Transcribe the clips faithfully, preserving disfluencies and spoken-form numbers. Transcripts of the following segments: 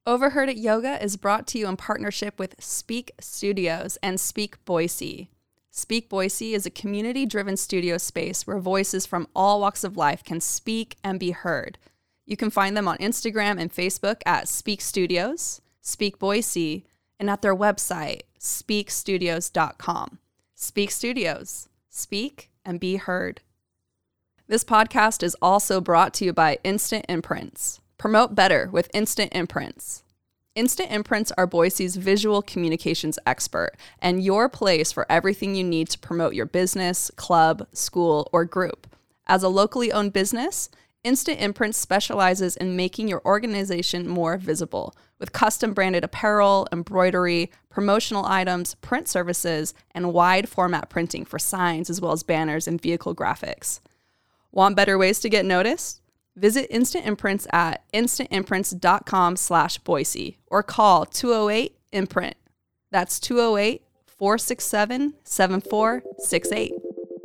Overheard It Yoga is brought to you in partnership with Speak Studios and Speak Boise. Speak Boise is a community-driven studio space where voices from all walks of life can speak and be heard. You can find them on Instagram and Facebook at Speak Studios, Speak Boise, and at their website, speak studios dot com. Speak Studios. Speak and be heard. This podcast is also brought to you by Instant Imprints. Promote better with Instant Imprints. Instant Imprints are Boise's visual communications expert and your place for everything you need to promote your business, club, school, or group. As a locally owned business, Instant Imprints specializes in making your organization more visible with custom branded apparel, embroidery, promotional items, print services, and wide format printing for signs as well as banners and vehicle graphics. Want better ways to get noticed? Visit Instant Imprints at instant imprints dot com slash Boise or call two oh eight imprint. That's two oh eight, four six seven, seven four six eight.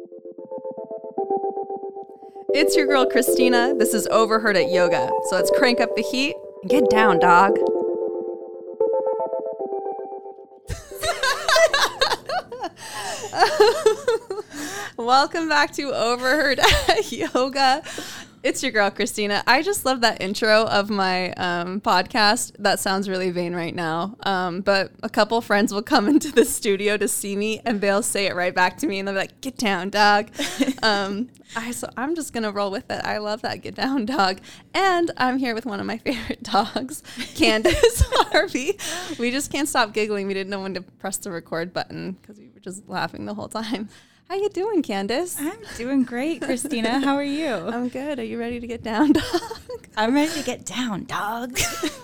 It's your girl, Christina. This is Overheard It Yoga. So let's crank up the heat and get down, dog. Welcome back to Overheard It Yoga. It's your girl, Christina. I just love that intro of my um, podcast. That sounds really vain right now. Um, but a couple friends will come into the studio to see me and they'll say it right back to me and they'll be like, get down, dog. um, I, so I'm just going to roll with it. I love that get down, dog. And I'm here with one of my favorite dogs, Candace Harvey. We just can't stop giggling. We didn't know when to press the record button because we were just laughing the whole time. How you doing, Candace? I'm doing great, Christina. How are you? I'm good. Are you ready to get down, dog? I'm ready to get down, dog.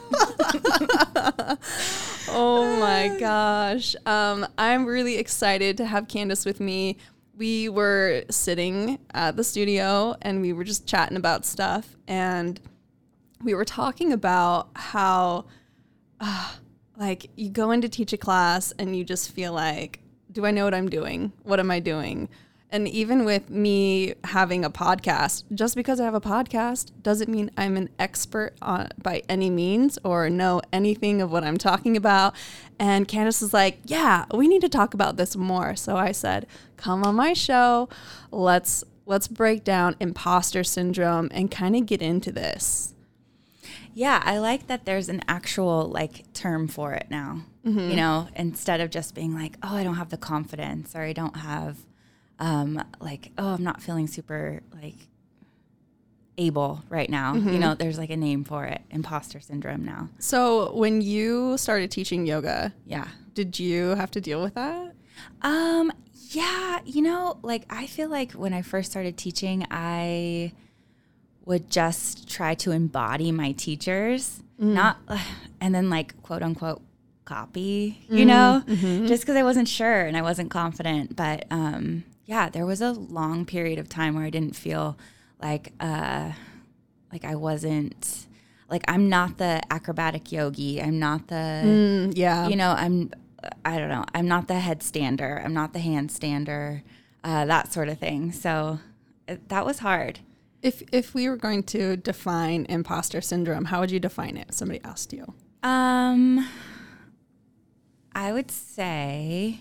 Oh my gosh. Um, I'm really excited to have Candace with me. We were sitting at the studio and we were just chatting about stuff, and we were talking about how uh, like you go in to teach a class and you just feel like, do I know what I'm doing? What am I doing? And even with me having a podcast, just because I have a podcast doesn't mean I'm an expert on, by any means, or know anything of what I'm talking about. And Candace is like, yeah, we need to talk about this more. So I said, come on my show. Let's let's break down imposter syndrome and kind of get into this. Yeah, I like that there's an actual like term for it now. Mm-hmm. You know, instead of just being like, oh, I don't have the confidence, or I don't have, um, like, oh, I'm not feeling super like able right now. Mm-hmm. You know, there's like a name for it, imposter syndrome now. So when you started teaching yoga, yeah, did you have to deal with that? Um, yeah, you know, like I feel like when I first started teaching, I would just try to embody my teachers, mm. not, uh, and then like quote unquote copy, you mm-hmm. know, mm-hmm. just because I wasn't sure and I wasn't confident. But um, yeah, there was a long period of time where I didn't feel like, uh, like I wasn't, like I'm not the acrobatic yogi. I'm not the, mm, yeah, you know, I'm, I don't know, I'm not the headstander. I'm not the handstander, uh, that sort of thing. So it, that was hard. If if we were going to define imposter syndrome, how would you define it? Somebody asked you. Um, I would say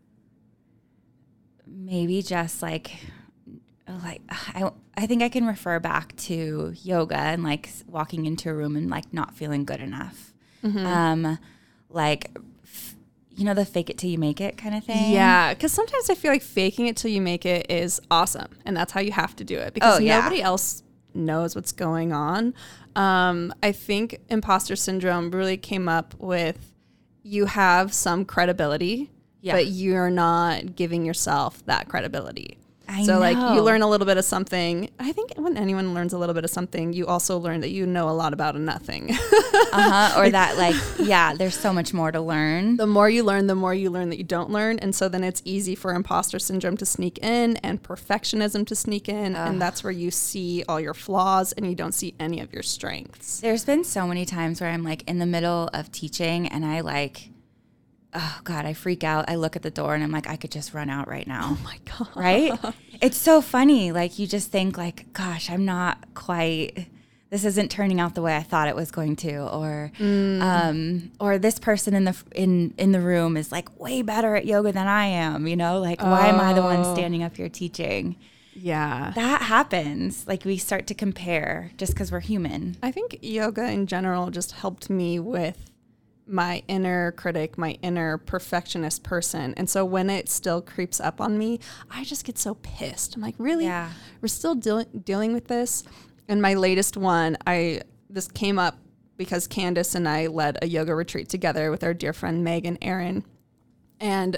maybe just like, like I, I think I can refer back to yoga and like walking into a room and like not feeling good enough. Mm-hmm. Um, like, f- you know, the fake it till you make it kind of thing. Yeah, because sometimes I feel like faking it till you make it is awesome, and that's how you have to do it because oh, yeah. nobody else knows what's going on. Um, I think imposter syndrome really came up with you have some credibility, yeah. but you're not giving yourself that credibility. I so know. like you learn a little bit of something. I think when anyone learns a little bit of something, you also learn that you know a lot about a nothing. uh-huh. Or that like, yeah, there's so much more to learn. The more you learn, the more you learn that you don't learn. And so then it's easy for imposter syndrome to sneak in and perfectionism to sneak in. Ugh. And that's where you see all your flaws and you don't see any of your strengths. There's been so many times where I'm like in the middle of teaching and I like, oh God, I freak out. I look at the door and I'm like, I could just run out right now. Oh my God. Right? It's so funny. Like you just think like, gosh, I'm not quite this isn't turning out the way I thought it was going to, or Mm. um, or this person in the in in the room is like way better at yoga than I am. You know, like why am I the one Oh. standing up here teaching? Yeah. That happens. Like we start to compare just because we're human. I think yoga in general just helped me with my inner critic, my inner perfectionist person. And so when it still creeps up on me, I just get so pissed. I'm like, really? Yeah. We're still deal- dealing with this? And my latest one, I this came up because Candace and I led a yoga retreat together with our dear friend Megan Aaron. And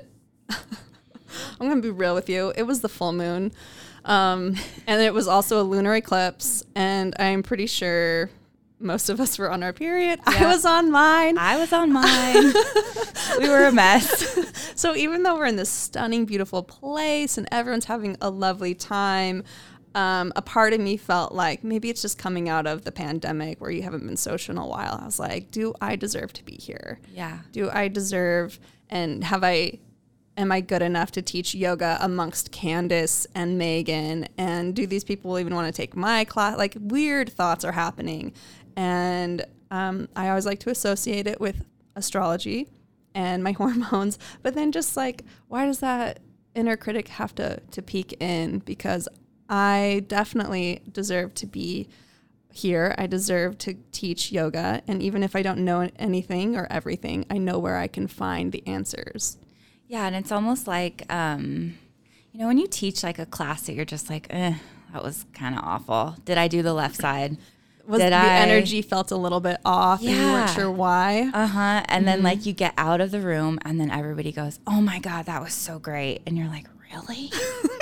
I'm going to be real with you. It was the full moon. Um, and it was also a lunar eclipse. And I'm pretty sure most of us were on our period. Yeah. I was on mine. I was on mine. We were a mess. So even though we're in this stunning, beautiful place and everyone's having a lovely time, um, a part of me felt like maybe it's just coming out of the pandemic where you haven't been social in a while. I was like, do I deserve to be here? Yeah. Do I deserve, and have I, am I good enough to teach yoga amongst Candace and Megan? And do these people even want to take my class? Like weird thoughts are happening. And um, I always like to associate it with astrology and my hormones. But then just like, why does that inner critic have to, to peek in? Because I definitely deserve to be here. I deserve to teach yoga. And even if I don't know anything or everything, I know where I can find the answers. Yeah, and it's almost like, um, you know, when you teach like a class that you're just like, eh, that was kind of awful. Did I do the left side? Was Did the I? energy felt a little bit off and you Yeah. weren't sure why? Uh-huh. And then like you get out of the room and then everybody goes, oh my God, that was so great. And you're like, really?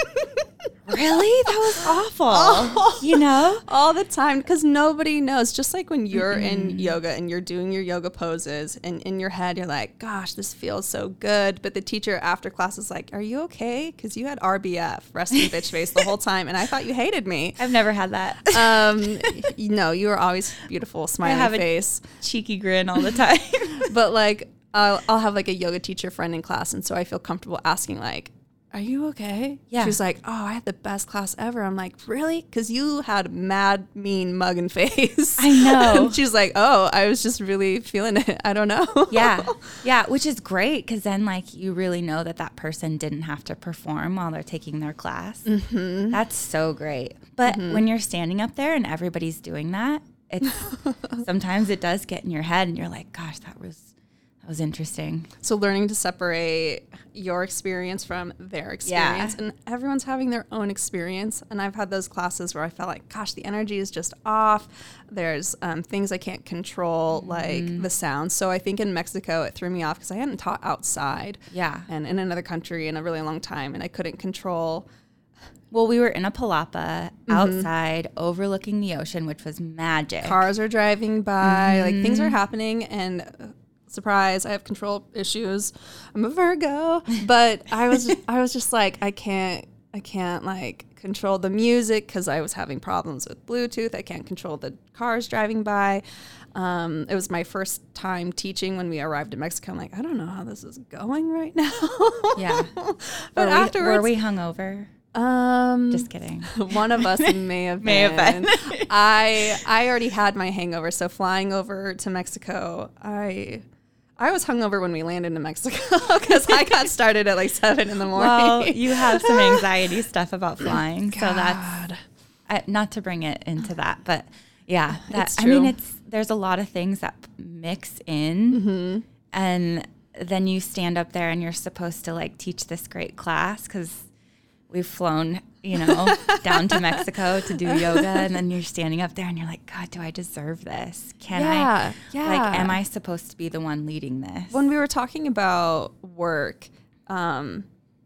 Really? That was awful. Oh. You know? All the time, because nobody knows. Just like when you're in yoga and you're doing your yoga poses and in your head, you're like, gosh, this feels so good. But the teacher after class is like, are you okay? Because you had R B F, resting bitch face, the whole time. And I thought you hated me. I've never had that. Um, you know, you were always beautiful, have smiley a- face. Cheeky grin all the time. But like, I'll, I'll have like a yoga teacher friend in class. And so I feel comfortable asking like, are you okay? Yeah. She's like, oh, I had the best class ever. I'm like, really? Because you had mad, mean mug and face. I know. And she's like, oh, I was just really feeling it. I don't know. Yeah. Yeah. Which is great because then, like, you really know that that person didn't have to perform while they're taking their class. Mm-hmm. That's so great. But mm-hmm. when you're standing up there and everybody's doing that, it's sometimes it does get in your head and you're like, gosh, that was that was interesting. So learning to separate your experience from their experience. Yeah. And everyone's having their own experience. And I've had those classes where I felt like, gosh, the energy is just off. There's um, things I can't control, mm-hmm. like the sound. So I think in Mexico, it threw me off because I hadn't taught outside. Yeah. And in another country in a really long time. And I couldn't control. Well, we were in a palapa outside mm-hmm. overlooking the ocean, which was magic. Cars are driving by, mm-hmm. like things are happening. And uh, surprise, I have control issues. I'm a Virgo. But I was I was just like, I can't, I can't like control the music because I was having problems with Bluetooth. I can't control the cars driving by. Um, it was my first time teaching when we arrived in Mexico. I'm like, I don't know how this is going right now. Yeah. But were afterwards. We, were we hungover? Um, Just kidding. One of us may have may have been. been. I I already had my hangover, so flying over to Mexico, I I was hungover when we landed in Mexico because I got started at like seven in the morning. Well, you have some anxiety stuff about flying, God. so that's I, not to bring it into that, but yeah, that, It's I mean, true. it's there's a lot of things that mix in, Mm-hmm. and then you stand up there and you're supposed to like teach this great class because we've flown, you know, down to Mexico to do yoga, and then you're standing up there and you're like, God, do I deserve this? Can Yeah, I? yeah. Like, am I supposed to be the one leading this? When we were talking about work, um,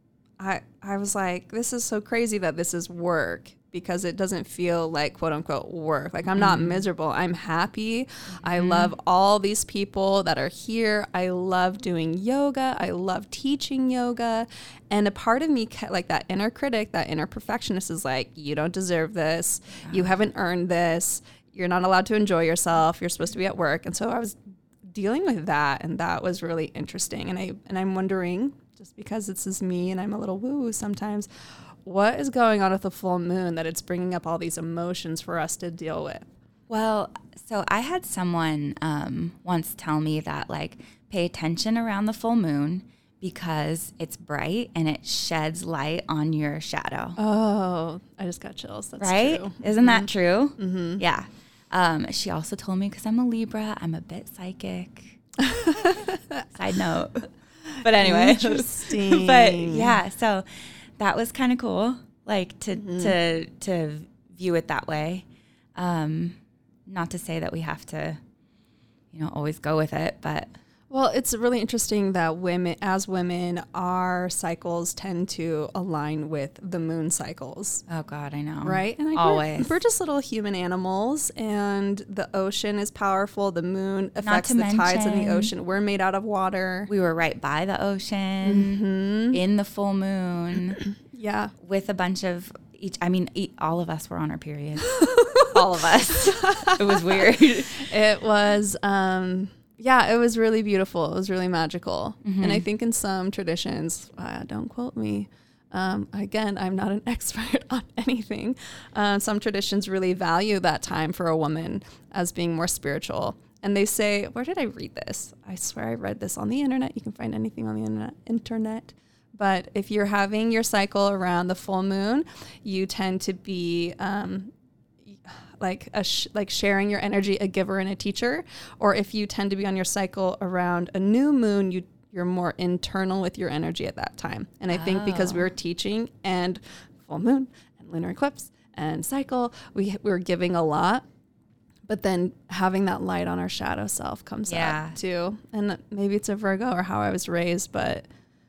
I I was like, this is so crazy that this is work because it doesn't feel like quote unquote work. Like I'm not Mm-hmm. miserable. I'm happy. Mm-hmm. I love all these people that are here. I love doing yoga. I love teaching yoga. And a part of me, like that inner critic, that inner perfectionist is like, you don't deserve this. Yeah. You haven't earned this. You're not allowed to enjoy yourself. You're supposed to be at work. And so I was dealing with that, and that was really interesting. And I and I'm wondering, just because this is me and I'm a little woo sometimes, what is going on with the full moon that it's bringing up all these emotions for us to deal with? Well, so I had someone um, once tell me that, like, pay attention around the full moon because it's bright and it sheds light on your shadow. Oh, I just got chills. That's right? true. Isn't mm-hmm. that true? Mm-hmm. Yeah. Um, she also told me, because I'm a Libra, I'm a bit psychic. Side note. But anyway. Interesting. But yeah, so that was kind of cool, like to mm-hmm. to to view it that way. Um, not to say that we have to, you know, always go with it, but well, it's really interesting that women, as women, our cycles tend to align with the moon cycles. Oh God, I know. Right? And I, always. We're, we're just little human animals, and the ocean is powerful. The moon affects the mention, tides in the ocean. We're made out of water. We were right by the ocean mm-hmm. in the full moon. Yeah. With a bunch of each, I mean, e- all of us were on our periods. All of us. It was weird. It was, um, yeah, it was really beautiful. It was really magical. Mm-hmm. And I think in some traditions, uh, don't quote me. Um, again, I'm not an expert on anything. Uh, some traditions really value that time for a woman as being more spiritual. And they say, where did I read this? I swear I read this on the internet. You can find anything on the internet. internet. But if you're having your cycle around the full moon, you tend to be um, like a sh- like sharing your energy, a giver and a teacher. Or if you tend to be on your cycle around a new moon, you you're more internal with your energy at that time. And I oh. think because we were teaching and full moon and lunar eclipse and cycle, we we were giving a lot. But then having that light on our shadow self comes yeah. up too. And maybe it's a Virgo or how I was raised, but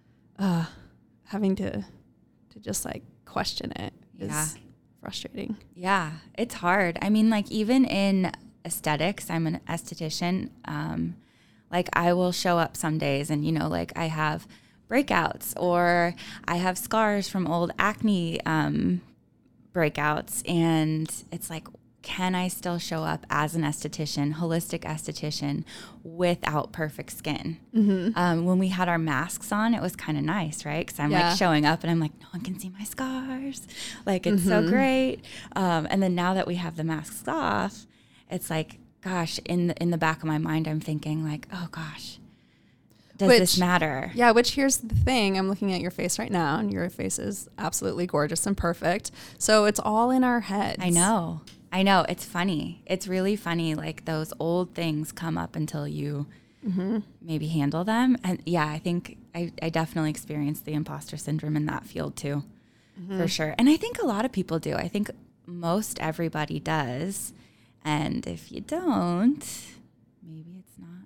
uh, having to to just like question it is yeah. frustrating. Yeah, it's hard. I mean, like even in aesthetics, I'm an esthetician. Um, like I will show up some days and, you know, like I have breakouts or I have scars from old acne um, breakouts. And it's like, can I still show up as an esthetician, holistic esthetician, without perfect skin? Mm-hmm. Um, when we had our masks on, it was kind of nice, right? Because I'm yeah. like showing up and I'm like, no one can see my scars. Like, it's mm-hmm. so great. Um, and then now that we have the masks off, it's like, gosh, in the, in the back of my mind, I'm thinking like, oh gosh, does which, this matter? Yeah, which here's the thing. I'm looking at your face right now and your face is absolutely gorgeous and perfect. So it's all in our heads. I know. I know. It's funny. It's really funny. Like those old things come up until you mm-hmm. maybe handle them. And yeah, I think I, I definitely experienced the imposter syndrome in that field too, mm-hmm. for sure. And I think a lot of people do. I think most everybody does. And if you don't, maybe it's not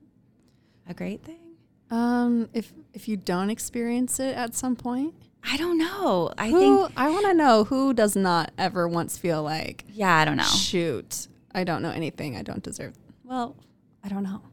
a great thing. Um, if if you don't experience it at some point. I don't know. I who, think I want to know who does not ever once feel like, yeah, I don't know. Shoot, I don't know anything. I don't deserve. Well, I don't know.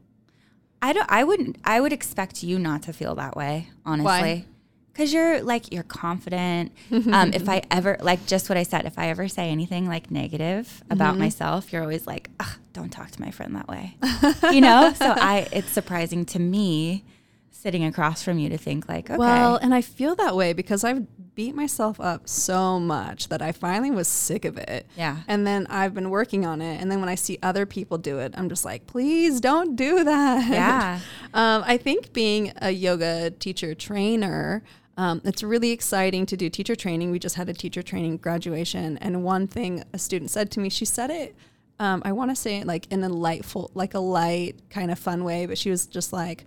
I don't. I wouldn't. I would expect you not to feel that way, honestly. Why? Because you're like you're confident. um, if I ever like just what I said, if I ever say anything like negative about mm-hmm. myself, you're always like, ugh, don't talk to my friend that way. You know. So I, it's surprising to me. Sitting across from you to think like, okay. Well, and I feel that way because I've beat myself up so much that I finally was sick of it. Yeah. And then I've been working on it. And then when I see other people do it, I'm just like, please don't do that. Yeah. um, I think being a yoga teacher trainer, um, it's really exciting to do teacher training. We just had a teacher training graduation. And one thing a student said to me, she said it, um, I want to say it like in a lightful, like a light kind of fun way, but she was just like,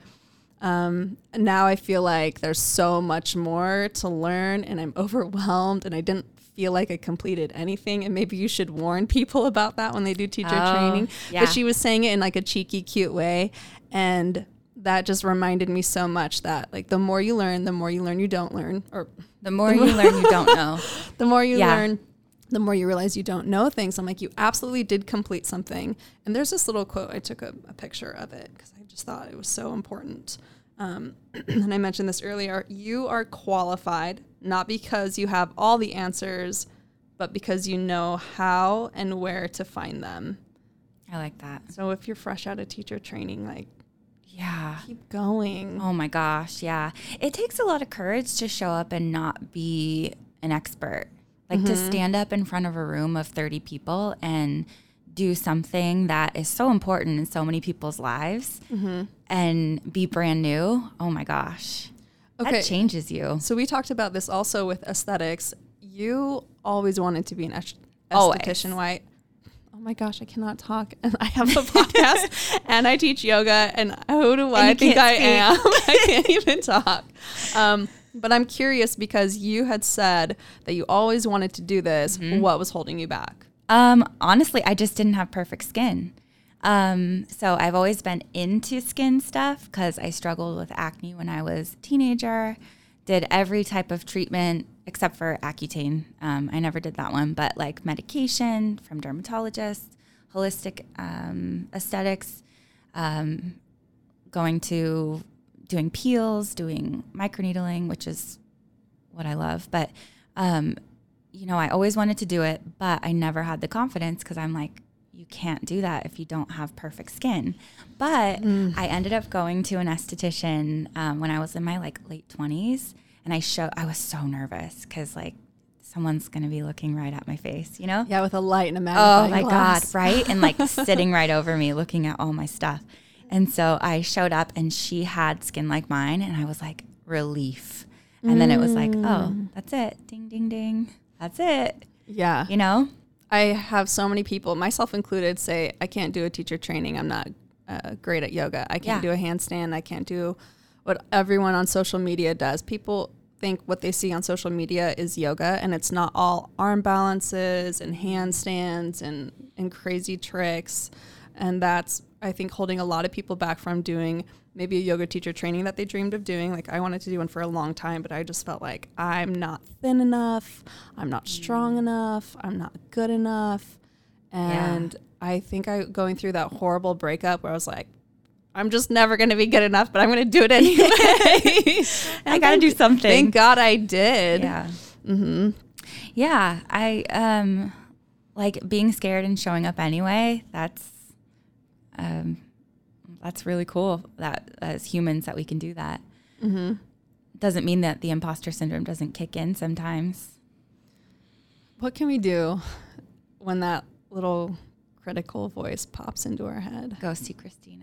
Um, now I feel like there's so much more to learn and I'm overwhelmed and I didn't feel like I completed anything. And maybe you should warn people about that when they do teacher oh, training. Yeah. But she was saying it in like a cheeky, cute way. And that just reminded me so much that like the more you learn, the more you learn you don't learn. Or the more you learn you don't know. The more you yeah. learn, the more you realize you don't know things. I'm like, you absolutely did complete something. And there's this little quote. I took a, a picture of it because I just thought it was so important. Um, and I mentioned this earlier. You are qualified, not because you have all the answers, but because you know how and where to find them. I like that. So if you're fresh out of teacher training, like, yeah, keep going. Oh my gosh. Yeah. It takes a lot of courage to show up and not be an expert. Like mm-hmm. to stand up in front of a room of thirty people and do something that is so important in so many people's lives mm-hmm. and be brand new, oh my gosh, okay. that changes you. So we talked about this also with aesthetics. You always wanted to be an est- esthetician, right? Oh my gosh, I cannot talk. And I have a podcast and I teach yoga, and who do I think I am? I can't even talk. Um, but I'm curious because you had said that you always wanted to do this. Mm-hmm. What was holding you back? Um, honestly, I just didn't have perfect skin. Um, so I've always been into skin stuff because I struggled with acne when I was a teenager, did every type of treatment except for Accutane. Um, I never did that one, but like medication from dermatologists, holistic um, aesthetics, um, going to doing peels, doing microneedling, which is what I love. But, um, you know, I always wanted to do it, but I never had the confidence because I'm like, you can't do that if you don't have perfect skin. But mm. I ended up going to an esthetician um, when I was in my like late twenties. And I show I was so nervous because like someone's gonna be looking right at my face, you know? Yeah, with a light and a magnifying Oh my glass. God, right? And like sitting right over me, looking at all my stuff. And so I showed up, and she had skin like mine, and I was like, relief. And mm. then it was like, oh, that's it. Ding, ding, ding. That's it. Yeah. You know? I have so many people, myself included, say I can't do a teacher training. I'm not uh, great at yoga. I can't yeah. do a handstand. I can't do what everyone on social media does. People think what they see on social media is yoga, and it's not all arm balances and handstands and, and crazy tricks. And that's, I think, holding a lot of people back from doing maybe a yoga teacher training that they dreamed of doing. Like I wanted to do one for a long time, but I just felt like I'm not thin enough. I'm not strong enough. I'm not good enough. And yeah. I think I going through that horrible breakup where I was like, I'm just never going to be good enough, but I'm going to do it anyway. I got to do something. Thank God I did. Yeah. Mm-hmm. Yeah. I, um, like being scared and showing up anyway. That's, um, that's really cool that as humans that we can do that. Mm-hmm. Doesn't mean that the imposter syndrome doesn't kick in sometimes. What can we do when that little critical voice pops into our head? Go see Christina.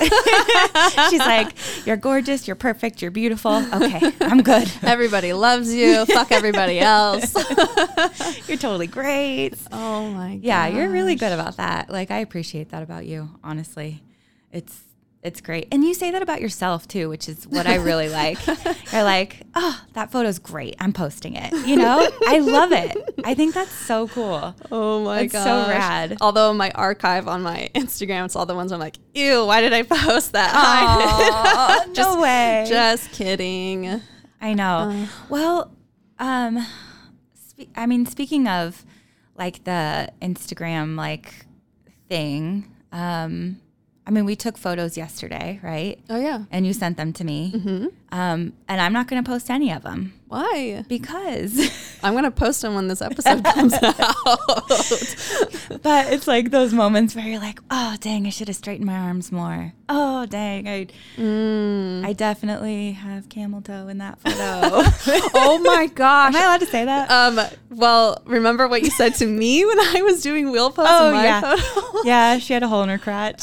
She's like, you're gorgeous, you're perfect, you're beautiful. Okay, I'm good. Everybody loves you. Fuck everybody else. You're totally great. Oh my god. Yeah, you're really good about that. Like, I appreciate that about you, honestly. It's It's great. And you say that about yourself too, which is what I really like. You're like, oh, that photo's great. I'm posting it. You know, I love it. I think that's so cool. Oh my god. It's so rad. Although my archive on my Instagram, it's all the ones I'm like, ew, why did I post that? Aww, just, no way. Just kidding. I know. Uh, well, um, spe- I mean, speaking of like the Instagram like thing, um, I mean, we took photos yesterday, right? Oh, yeah. And you sent them to me. Mm-hmm. Um, and I'm not going to post any of them. Why? Because I'm going to post them when this episode comes out. But it's like those moments where you're like, oh, dang, I should have straightened my arms more. Oh, dang. I mm. I definitely have camel toe in that photo. Oh, my gosh. Am I allowed to say that? Um. Well, remember what you said to me when I was doing wheel pose oh, in my yeah. photo? Yeah, she had a hole in her crotch.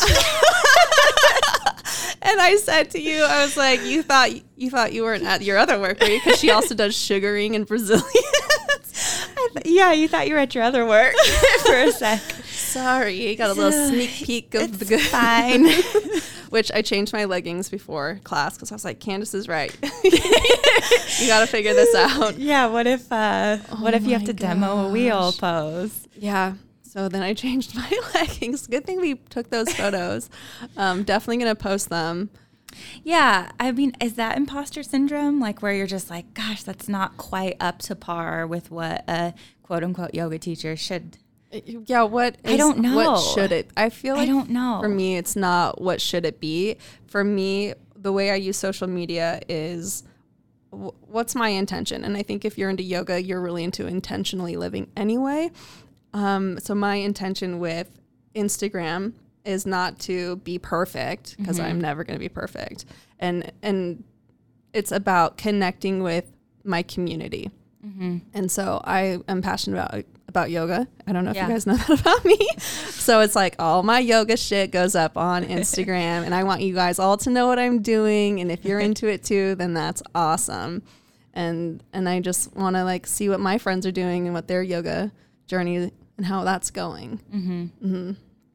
And I said to you, I was like, you thought you thought you weren't at your other work, right? Because she also does sugaring and Brazilians. I th- yeah, you thought you were at your other work for a sec. Sorry, you got a little sneak peek of it's the good. Fine. Which I changed my leggings before class because I was like, Candace is right. You got to figure this out. Yeah. What if uh, oh what if you have to gosh. demo a wheel pose? Yeah. So then I changed my leggings. Good thing we took those photos. Um, definitely going to post them. Yeah. I mean, is that imposter syndrome? Like where you're just like, gosh, that's not quite up to par with what a quote unquote yoga teacher should. Yeah. What is, I don't know. What should it? I feel like I don't know. For me, it's not what should it be. For me, the way I use social media is w- what's my intention? And I think if you're into yoga, you're really into intentionally living anyway. Um, so my intention with Instagram is not to be perfect because mm-hmm. I'm never going to be perfect. And, and it's about connecting with my community. Mm-hmm. And so I am passionate about, about yoga. I don't know if Yeah. you guys know that about me. So it's like all my yoga shit goes up on Instagram, and I want you guys all to know what I'm doing. And if you're into it too, then that's awesome. And and I just want to like see what my friends are doing and what their yoga journey and how that's going. Mm-hmm. Mm-hmm.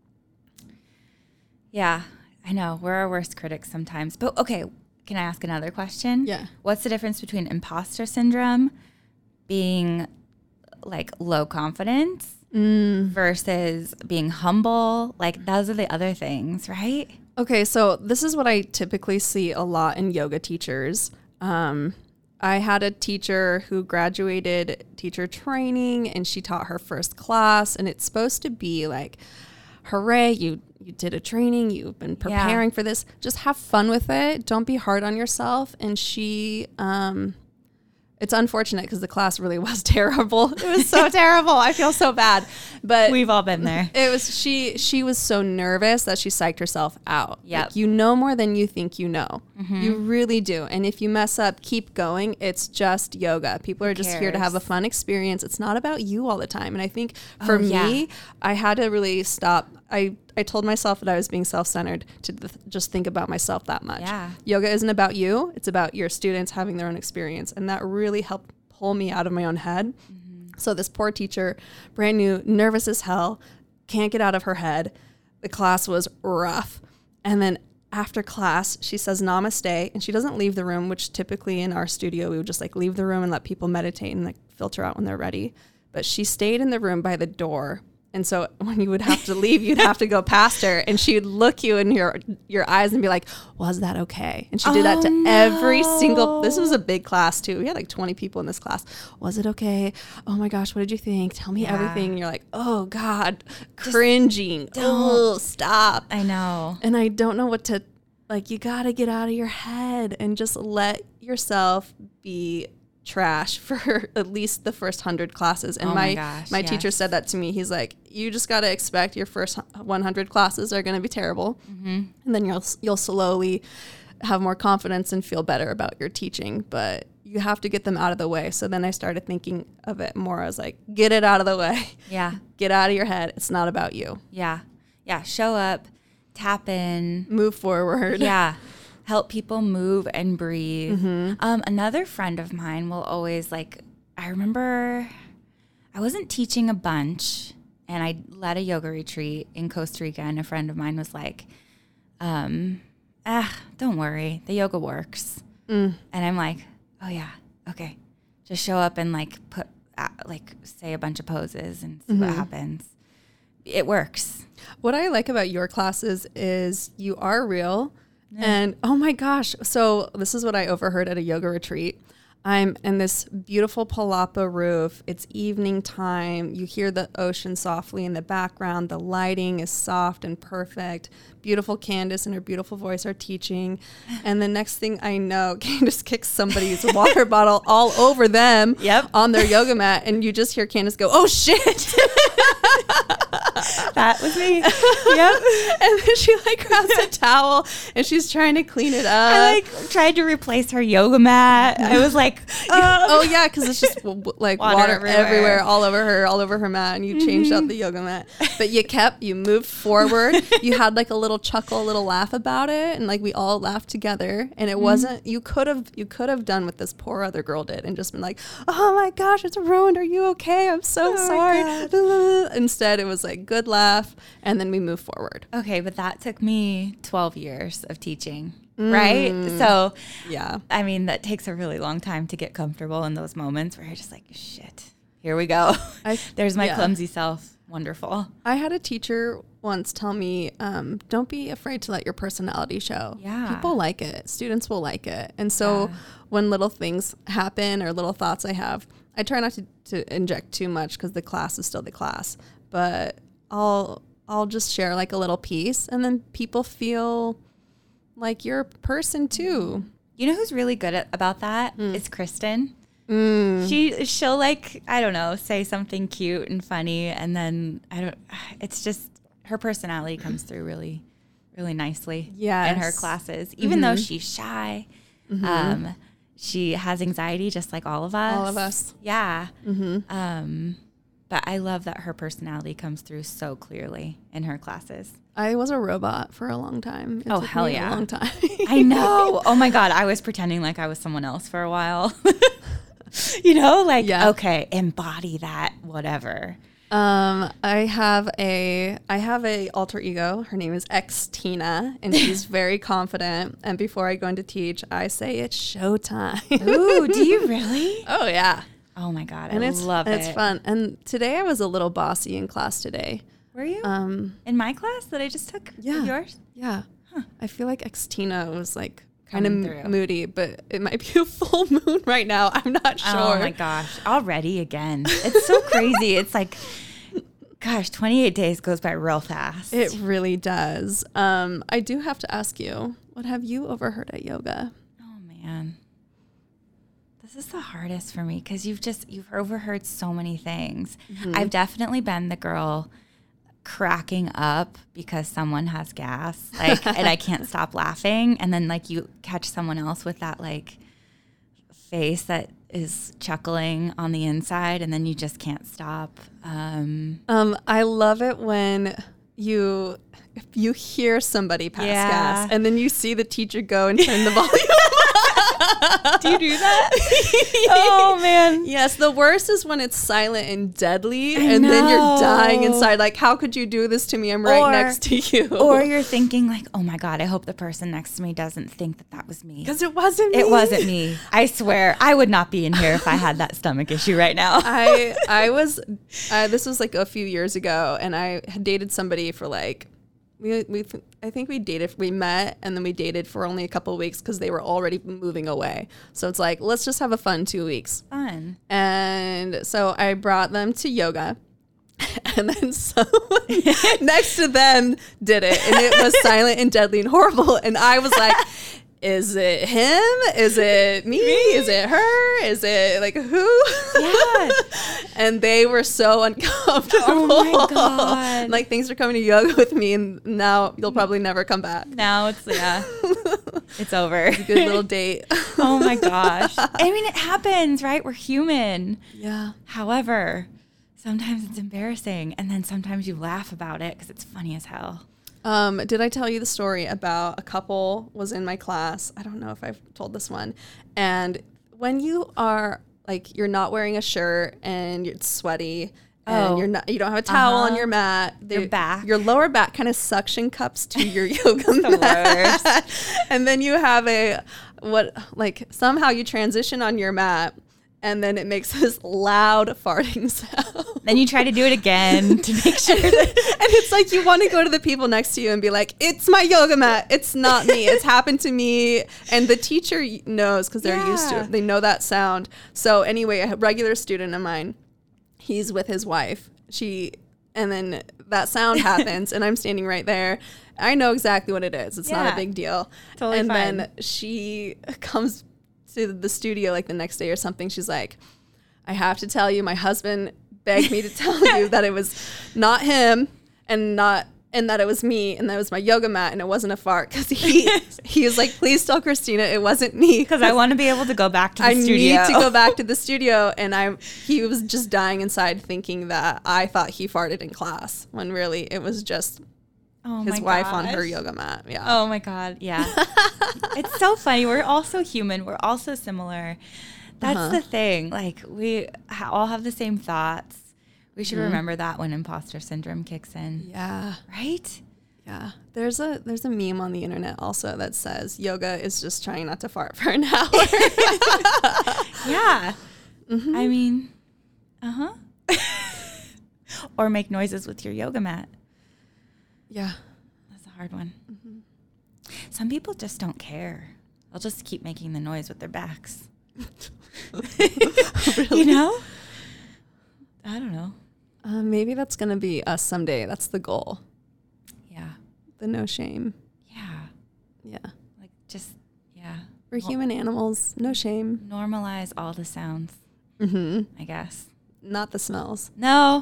Yeah, I know. We're our worst critics sometimes. But okay, can I ask another question? Yeah. What's the difference between imposter syndrome, being like low confidence, Mm. versus being humble? Like those are the other things, right? Okay, so this is what I typically see a lot in yoga teachers. Um, I had a teacher who graduated teacher training, and she taught her first class, and it's supposed to be like, hooray, you you did a training, you've been preparing Yeah. for this. Just have fun with it. Don't be hard on yourself. And she, um, it's unfortunate because the class really was terrible. It was so terrible. I feel so bad. But We've all been there. it was she she was so nervous that she psyched herself out. Yep. Like, you know more than you think you know. Mm-hmm. You really do. And if you mess up, keep going. It's just yoga. People are just here to have a cares? fun experience. It's not about you all the time. And I think for Oh, yeah. me, I had to really stop. I, I told myself that I was being self-centered to th- just think about myself that much. Yeah. Yoga isn't about you. It's about your students having their own experience. And that really helped pull me out of my own head. Mm-hmm. So this poor teacher, brand new, nervous as hell, can't get out of her head. The class was rough. And then after class, she says namaste, and she doesn't leave the room, which typically in our studio, we would just like leave the room and let people meditate and like filter out when they're ready. But she stayed in the room by the door. And so when you would have to leave, you'd have to go past her, and she would look you in your your eyes and be like, was that okay? And she did that Oh, to no. every single, this was a big class too. We had like twenty people in this class. Was it okay? Oh my gosh, what did you think? Tell me Yeah. everything. And you're like, oh God, cringing. don't. Oh, stop. I know. And I don't know what to, like, you got to get out of your head and just let yourself be trash for at least the first hundred classes. And Oh my my gosh, my yes. teacher said that to me. He's like, you just got to expect your first one hundred classes are going to be terrible. Mm-hmm. And then you'll you'll slowly have more confidence and feel better about your teaching, but you have to get them out of the way. So then I started thinking of it more as like, get it out of the way. Yeah. Get out of your head. It's not about you. Yeah. Yeah. Show up, tap in. Move forward. Yeah. Help people move and breathe. Mm-hmm. Um, another friend of mine will always like, I remember I wasn't teaching a bunch and I led a yoga retreat in Costa Rica, and a friend of mine was like, um, ah, don't worry, the yoga works. Mm. And I'm like, oh yeah, okay. Just show up and like put, uh, like say a bunch of poses and see Mm-hmm. what happens. It works. What I like about your classes is you are real. And oh my gosh. So this is what I overheard at a yoga retreat. I'm in this beautiful palapa roof. It's evening time. You hear the ocean softly in the background. The lighting is soft and perfect. Beautiful Candace and her beautiful voice are teaching. And the next thing I know, Candace kicks somebody's water bottle all over them Yep. on their yoga mat. And you just hear Candace go, oh shit. That was me. Yep. And then she like grabs a towel and she's trying to clean it up. I like tried to replace her yoga mat. I was like, um, oh yeah, because it's just w- w- like water, Water everywhere. everywhere. all over her, all over her mat, and you changed out the yoga mat. But you kept, you moved forward. You had like a little chuckle, a little laugh about it, and like we all laughed together. And it wasn't. You could have, you could have done what this poor other girl did and just been like, "Oh my gosh, it's ruined. Are you okay? I'm so Oh my sorry." Instead, it was like good laugh, and then we move forward. okay, but that took me twelve years of teaching, right? So, Yeah. I mean, that takes a really long time to get comfortable in those moments where you're just like, shit, here we go. I- There's my yeah. clumsy self. Wonderful. I had a teacher once tell me, um, don't be afraid to let your personality show. Yeah. People like it. Students will like it. And so Yeah. when little things happen or little thoughts I have, I try not to, to inject too much because the class is still the class. But I'll I'll just share like a little piece, and then people feel like you're a person too. You know who's really good at about that? It's Kristen. Mm. She she'll like, I don't know, say something cute and funny, and then I don't it's just her personality comes through really really nicely Yes. in her classes. Even though she's shy, um she has anxiety just like all of us. All of us. Yeah. Mm-hmm. Um but I love that her personality comes through so clearly in her classes. I was a robot for a long time. It oh, took hell me yeah. a long time. I know. Oh, my God. I was pretending like I was someone else for a while. You know, like, yeah. okay, embody that, whatever. Um, I have a I have a alter ego. Her name is X-Tina, and she's very confident. And before I go into teach, I say it's showtime. Ooh, do you really? Oh yeah. Oh my God, And I it's love it. It's fun. And today I was a little bossy in class today. Were you? Um, in my class that I just took? Yeah. Yours? Yeah. Huh. I feel like X-Tina was like kind of Coming through. moody, but it might be a full moon right now. I'm not sure. Oh my gosh, already again. It's so crazy. It's like, gosh, twenty-eight days goes by real fast. It really does. Um, I do have to ask you, what have you overheard at yoga? Oh man. This is the hardest for me because you've just, you've overheard so many things. Mm-hmm. I've definitely been the girl cracking up because someone has gas, like, and I can't stop laughing. And then like you catch someone else with that like face that is chuckling on the inside, and then you just can't stop. Um, um, I love it when you, if you hear somebody pass Yeah. gas and then you see the teacher go and turn the volume. do you do that? Oh man. Yes, the worst is when it's silent and deadly, I and then you're dying know. inside. Like, how could you do this to me? I'm right Or- next to you. Or you're thinking like, oh my God, I hope the person next to me doesn't think that that was me. because it wasn't me. It wasn't me. I swear, I would not be in here if I had that stomach issue right now. I I was uh, this was like a few years ago, and I had dated somebody for like we we I think we dated we met and then we dated for only a couple of weeks because they were already moving away. So it's like, let's just have a fun two weeks. Fun. And so I brought them to yoga. And then someone next to them did it, and it was silent and deadly and horrible. And I was like, is it him? Is it me? Is it her? Is it like who? Yeah. And they were so uncomfortable. Oh my God. Like, thanks for coming to yoga with me, and now you'll probably never come back. Now it's, yeah, it's over. Good little date. Oh my gosh. I mean, it happens, right? We're human. Yeah. However, sometimes it's embarrassing, and then sometimes you laugh about it because it's funny as hell. Um, did I tell you the story about a couple was in my class? I don't know if I've told this one. And when you are like, you're not wearing a shirt and it's sweaty and Oh. you're not, you don't have a towel Uh-huh. on your mat. Your they- back. Your lower back kind of suction cups to your yoga The mat. worst. And then you have a, what, like somehow you transition on your mat, and then it makes this loud farting sound. Then you try to do it again to make sure that And it's like you want to go to the people next to you and be like, it's my yoga mat. It's not me. It's happened to me. And the teacher knows because they're used to Yeah. it. They know that sound. So anyway, a regular student of mine, he's with his wife. She, and then that sound happens and I'm standing right there. I know exactly what it is. It's not Yeah. a big deal. Totally and fine. then she comes to the studio like the next day or something. She's like, I have to tell you, my husband begged me to tell you that it was not him and not and that it was me and that it was my yoga mat and it wasn't a fart, because he he was like, please tell Christina it wasn't me, because I want to be able to go back to the I studio. need to go back to the studio. And I he was just dying inside thinking that I thought he farted in class when really it was just Oh his my wife on her gosh. yoga mat. Yeah. Oh my God. Yeah. It's so funny. We're all so human. We're all so similar. That's Uh-huh. the thing. Like, we ha- all have the same thoughts. We should Mhm. remember that when imposter syndrome kicks in. Yeah. Right? Yeah. There's a there's a meme on the internet also that says yoga is just trying not to fart for an hour. Yeah. Mhm. I mean, uh huh. Or make noises with your yoga mat. Yeah. That's a hard one. Mhm. Some people just don't care. They'll just keep making the noise with their backs. Really? You know? I don't know. Uh, maybe that's gonna be us someday. That's the goal. Yeah. The no shame. Yeah. Yeah. Like, just, yeah. We're Well- human animals. No shame. Normalize all the sounds, Mm-hmm. I guess. Not the smells. No.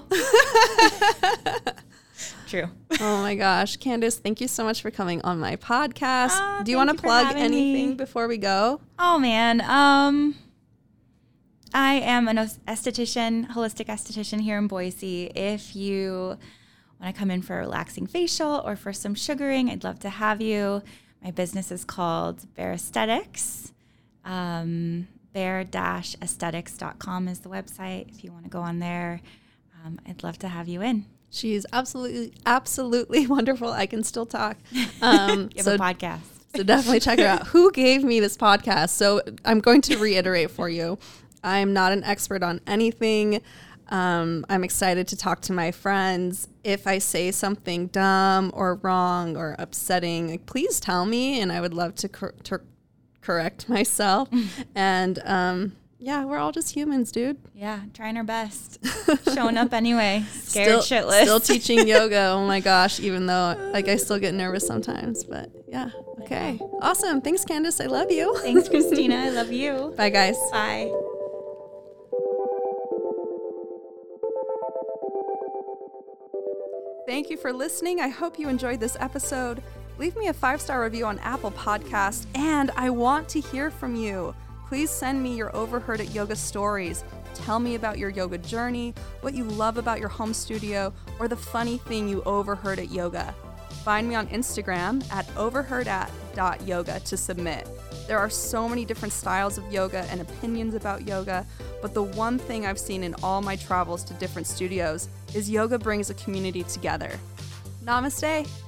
True. Oh my gosh. Candace, thank you so much for coming on my podcast. Ah, Do you thank want to you for plug having anything me. before we go? Oh man. Um I am an esthetician, holistic esthetician here in Boise. If you want to come in for a relaxing facial or for some sugaring, I'd love to have you. My business is called Bare Aesthetics. Um, bare dash aesthetics dot com is the website. If you want to go on there, um, I'd love to have you in. She's absolutely, absolutely wonderful. I can still talk. Um, you have so, a podcast. So definitely check her out. Who gave me this podcast? So I'm going to reiterate for you. I'm not an expert on anything. Um, I'm excited to talk to my friends. If I say something dumb or wrong or upsetting, like, please tell me, and I would love to, cor- to correct myself. And um, yeah, we're all just humans, dude. Yeah, trying our best. Showing up anyway. Scared still, shitless. Still teaching yoga. Oh my gosh, even though like I still get nervous sometimes. But yeah, okay. Awesome. Thanks, Candace. I love you. Thanks, Christina. I love you. Bye, guys. Bye. Thank you for listening. I hope you enjoyed this episode. Leave me a five-star review on Apple Podcasts, and I want to hear from you. Please send me your Overheard at Yoga stories. Tell me about your yoga journey, what you love about your home studio, or the funny thing you overheard at yoga. Find me on Instagram at overheard at dot yoga to submit. There are so many different styles of yoga and opinions about yoga, but the one thing I've seen in all my travels to different studios is yoga brings a community together. Namaste.